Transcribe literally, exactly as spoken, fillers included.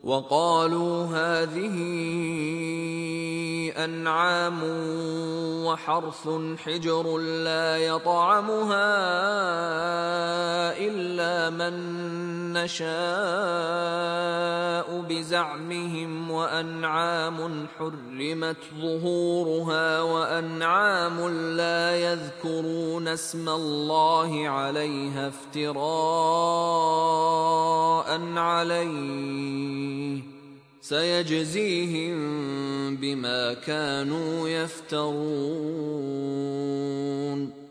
وقالوا هذه أنعام وحرث حجر لا يطعمها إلا من نشاء بزعمهم، وأنعام حرمت ظهورها وأنعام لا يذكرون اسم الله عليها افتراء عليه، سيجزيهم بما كانوا يفترون.